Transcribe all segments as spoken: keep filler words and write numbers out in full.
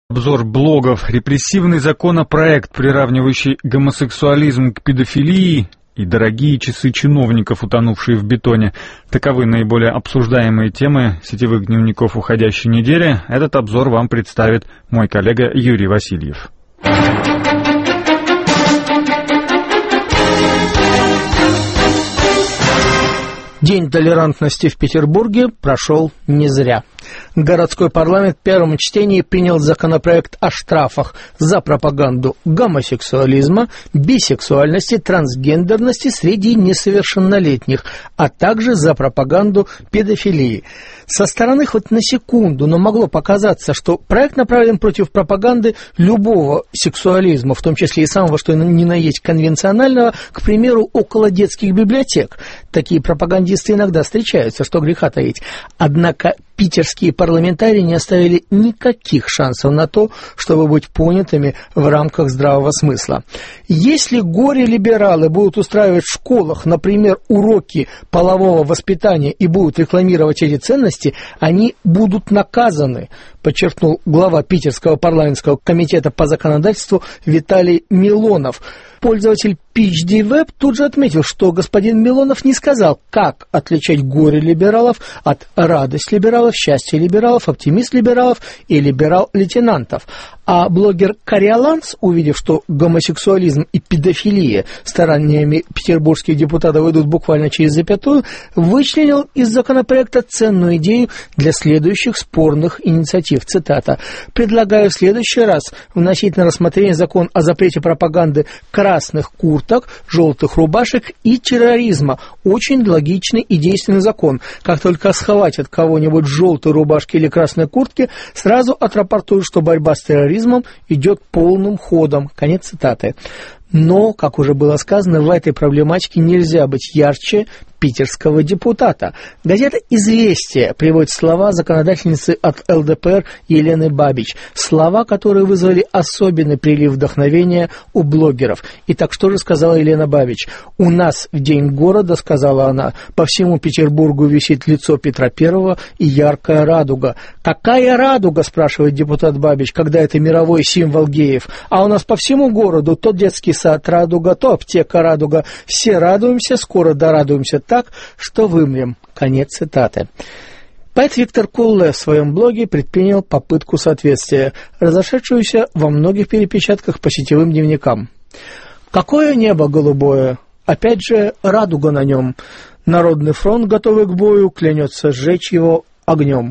Обзор блогов. Репрессивный законопроект, приравнивающий гомосексуализм к педофилии, и дорогие часы чиновников, утонувшие в бетоне. Таковы наиболее обсуждаемые темы сетевых дневников уходящей недели. Этот обзор вам представит мой коллега Юрий Васильев. День толерантности в Петербурге прошел не зря. Городской парламент в первом чтении принял законопроект о штрафах за пропаганду гомосексуализма, бисексуальности, трансгендерности среди несовершеннолетних, а также за пропаганду педофилии. Со стороны хоть на секунду, но могло показаться, что проект направлен против пропаганды любого сексуализма, в том числе и самого, что ни на есть конвенционального, к примеру, около детских библиотек. Такие пропагандисты иногда встречаются, что греха таить. Однако питерские парламентарии не оставили никаких шансов на то, чтобы быть понятыми в рамках здравого смысла. Если горе-либералы будут устраивать в школах, например, уроки полового воспитания и будут рекламировать эти ценности, они будут наказаны, подчеркнул глава Питерского парламентского комитета по законодательству Виталий Милонов. Пользователь пи эйч ди Web тут же отметил, что господин Милонов не сказал, как отличать горе либералов от радость либералов, счастье либералов, оптимист либералов и либерал-лейтенантов. А блогер Кориоланс, увидев, что гомосексуализм и педофилия стараниями петербургских депутатов идут буквально через запятую, вычленил из законопроекта ценную идею для следующих спорных инициатив. Цитата. «Предлагаю в следующий раз вносить на рассмотрение закон о запрете пропаганды красных курток, желтых рубашек и терроризма. Очень логичный и действенный закон. Как только схватят кого-нибудь в желтой рубашке или красной куртке, сразу отрапортуют, что борьба с терроризмом идет полным ходом». Конец цитаты. Но, как уже было сказано, в этой проблематике нельзя быть ярче питерского депутата. Газета «Известия» приводит слова законодательницы от эл дэ пэ эр Елены Бабич. Слова, которые вызвали особенный прилив вдохновения у блогеров. Итак, что же сказала Елена Бабич? «У нас в День города, — сказала она, — по всему Петербургу висит лицо Петра Первого и яркая радуга». «Какая радуга?» — спрашивает депутат Бабич, когда это мировой символ геев. «А у нас по всему городу то детский сад радуга, то аптека радуга. Все радуемся, скоро дорадуемся так, что вымрем». Конец цитаты. Поэт Виктор Кулле в своем блоге предпринял попытку соответствия, разошедшуюся во многих перепечатках по сетевым дневникам. «Какое небо голубое! Опять же радуга на нем. Народный фронт, готовый к бою, клянется сжечь его огнем.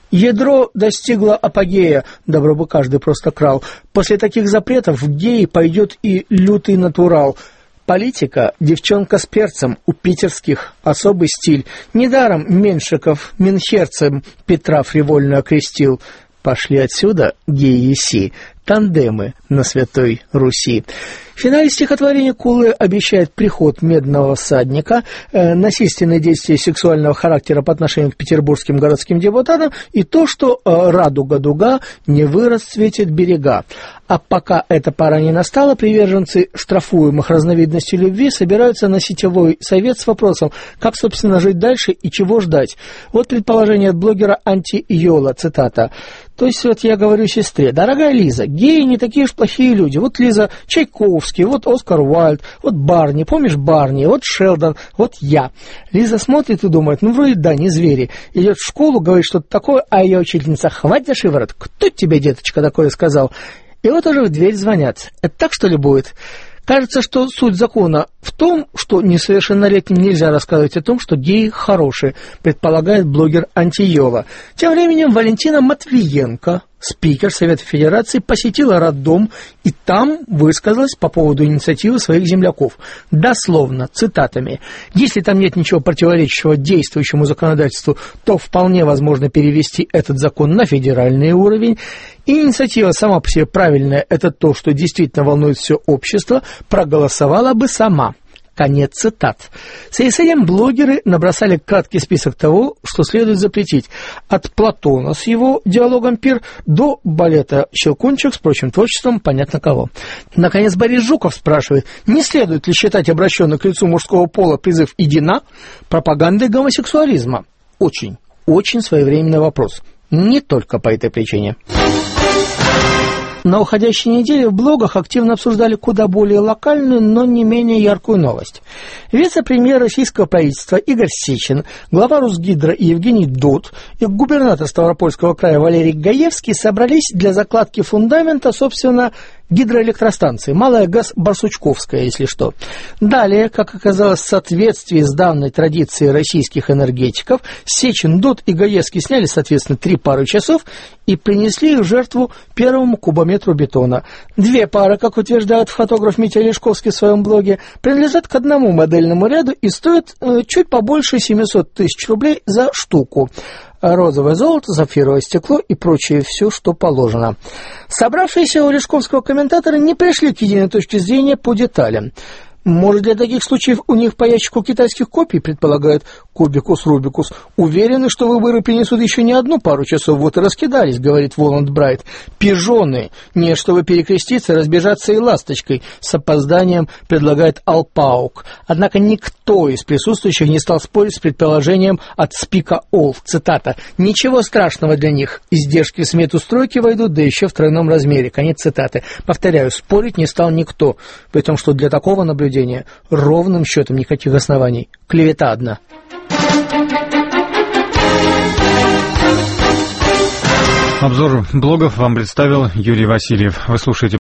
Ядро достигло апогея, добро бы каждый просто крал. После таких запретов в геи пойдет и лютый натурал. Политика, девчонка с перцем, у питерских особый стиль. Недаром Меншиков Менхерцем Петра фривольно окрестил. Пошли отсюда, геи-еси, тандемы на Святой Руси». В финале стихотворения Кулле обещает приход медного всадника, э, насильственные действия сексуального характера по отношению к петербургским городским депутатам и то, что э, радуга-дуга не вырасцветит берега. А пока эта пора не настала, приверженцы штрафуемых разновидностей любви собираются на сетевой совет с вопросом, как, собственно, жить дальше и чего ждать. Вот предположение от блогера Анти-Йола, цитата. То есть вот я говорю сестре: дорогая Лиза, геи не такие уж плохие люди. Вот Лиза Чайковский, вот Оскар Уайльд, вот Барни, помнишь Барни, вот Шелдон, вот я. Лиза смотрит и думает: ну вроде да, не звери. Идет в школу, говорит что-то такое, а ее учительница: хватит за шиворот, кто тебе, деточка, такое сказал? И вот уже в дверь звонят. Это так, что ли, будет? Кажется, что суть закона в том, что несовершеннолетним нельзя рассказывать о том, что геи хорошие, предполагает блогер Антиёва. Тем временем Валентина Матвиенко, спикер Совета Федерации, посетила роддом и там высказалась по поводу инициативы своих земляков. Дословно, цитатами: «Если там нет ничего противоречащего действующему законодательству, то вполне возможно перевести этот закон на федеральный уровень. Инициатива сама по себе правильная, это то, что действительно волнует все общество, проголосовала бы сама». Конец цитат. В связи с этим блогеры набросали краткий список того, что следует запретить. От Платона с его диалогом «Пир» до балета «Щелкунчик» с прочим творчеством понятно кого. Наконец, Борис Жуков спрашивает, не следует ли считать обращенный к лицу мужского пола призыв «иди на» пропагандой гомосексуализма. Очень, очень своевременный вопрос. Не только по этой причине. На уходящей неделе в блогах активно обсуждали куда более локальную, но не менее яркую новость. Вице-премьер российского правительства Игорь Сечин, глава Русгидро Евгений Дудь и губернатор Ставропольского края Валерий Гаевский собрались для закладки фундамента, собственно, гидроэлектростанции, Малая ГАЗ-Барсучковская, если что. Далее, как оказалось, в соответствии с данной традицией российских энергетиков, Сечин, Дудь и Гаевский сняли, соответственно, три пары часов и принесли их в жертву первому кубометру бетона. Две пары, как утверждает фотограф Митя Лешковский в своем блоге, принадлежат к одному модельному ряду и стоят э, чуть побольше семьсот тысяч рублей за штуку. Розовое золото, сапфировое стекло и прочее все, что положено. Собравшиеся у Лешковского комментаторы не пришли к единой точке зрения по деталям. Может, для таких случаев у них по ящику китайских копий, предполагает Кубикус Рубикус. Уверены, что выборы принесут еще не одну пару часов, вот и раскидались, говорит Воланд Брайт. Пижоны, не чтобы перекреститься, разбежаться и ласточкой, с опозданием предлагает Алпаук. Однако никто из присутствующих не стал спорить с предположением от Спика Ол. Цитата. «Ничего страшного для них. Издержки в смету стройки войдут, да еще в тройном размере». Конец цитаты. Повторяю, спорить не стал никто, при том, что для такого наблюдения ровным счетом никаких оснований. Клевета одна. Обзор блогов вам представил Юрий Васильев. Вы слушаете